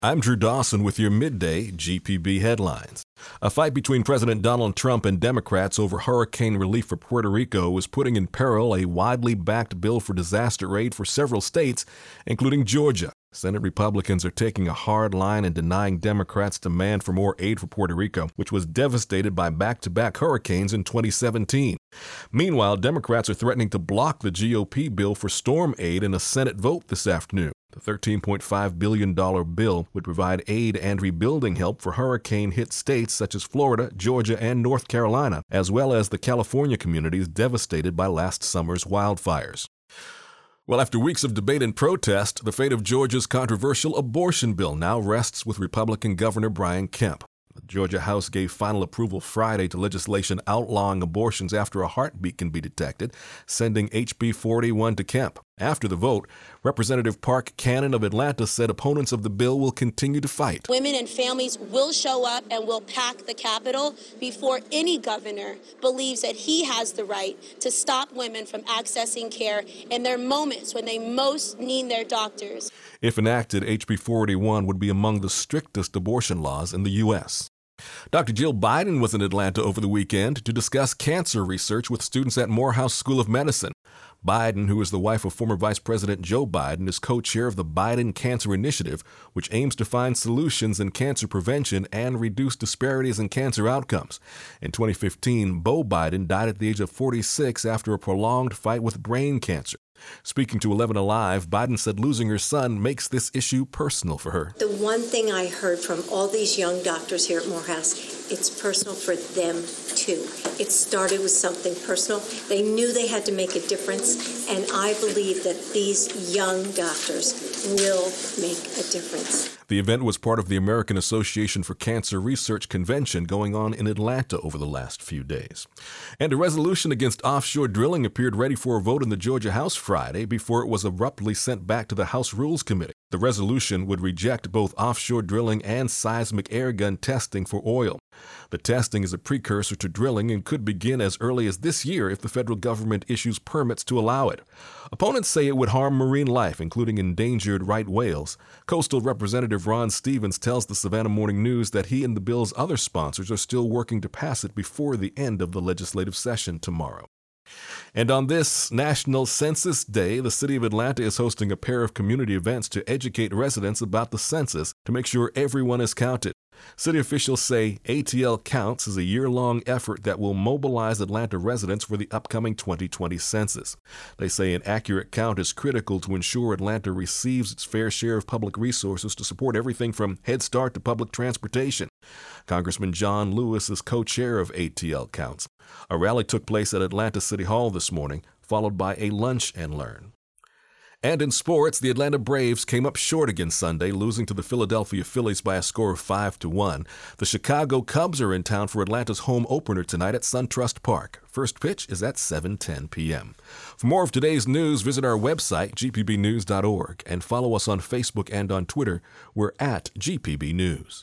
I'm Drew Dawson with your midday GPB headlines. A fight between President Donald Trump and Democrats over hurricane relief for Puerto Rico is putting in peril a widely backed bill for disaster aid for several states, including Georgia. Senate Republicans are taking a hard line and denying Democrats' demand for more aid for Puerto Rico, which was devastated by back-to-back hurricanes in 2017. Meanwhile, Democrats are threatening to block the GOP bill for storm aid in a Senate vote this afternoon. The $13.5 billion bill would provide aid and rebuilding help for hurricane-hit states such as Florida, Georgia, and North Carolina, as well as the California communities devastated by last summer's wildfires. Well, after weeks of debate and protest, the fate of Georgia's controversial abortion bill now rests with Republican Governor Brian Kemp. The Georgia House gave final approval Friday to legislation outlawing abortions after a heartbeat can be detected, sending HB 481 to Kemp. After the vote, Representative Park Cannon of Atlanta said opponents of the bill will continue to fight. Women and families will show up and will pack the Capitol before any governor believes that he has the right to stop women from accessing care in their moments when they most need their doctors. If enacted, HB 481 would be among the strictest abortion laws in the U.S. Dr. Jill Biden was in Atlanta over the weekend to discuss cancer research with students at Morehouse School of Medicine. Biden, who is the wife of former Vice President Joe Biden, is co-chair of the Biden Cancer Initiative, which aims to find solutions in cancer prevention and reduce disparities in cancer outcomes. In 2015, Beau Biden died at the age of 46 after a prolonged fight with brain cancer. Speaking to 11 Alive, Biden said losing her son makes this issue personal for her. The one thing I heard from all these young doctors here at Morehouse, it's personal for them too. It started with something personal. They knew they had to make a difference, and I believe that these young doctors will make a difference. The event was part of the American Association for Cancer Research convention going on in Atlanta over the last few days. And a resolution against offshore drilling appeared ready for a vote in the Georgia House Friday before it was abruptly sent back to the House Rules Committee. The resolution would reject both offshore drilling and seismic airgun testing for oil. The testing is a precursor to drilling and could begin as early as this year if the federal government issues permits to allow it. Opponents say it would harm marine life, including endangered right whales. Coastal Representative Ron Stevens tells the Savannah Morning News that he and the bill's other sponsors are still working to pass it before the end of the legislative session tomorrow. And on this National Census Day, the city of Atlanta is hosting a pair of community events to educate residents about the census to make sure everyone is counted. City officials say ATL Counts is a year-long effort that will mobilize Atlanta residents for the upcoming 2020 census. They say an accurate count is critical to ensure Atlanta receives its fair share of public resources to support everything from Head Start to public transportation. Congressman John Lewis is co-chair of ATL Counts. A rally took place at Atlanta City Hall this morning, followed by a lunch and learn. And in sports, the Atlanta Braves came up short again Sunday, losing to the Philadelphia Phillies by a score of 5-1. The Chicago Cubs are in town for Atlanta's home opener tonight at SunTrust Park. First pitch is at 7:10 p.m. For more of today's news, visit our website, gpbnews.org, and follow us on Facebook and on Twitter. We're at GPB News.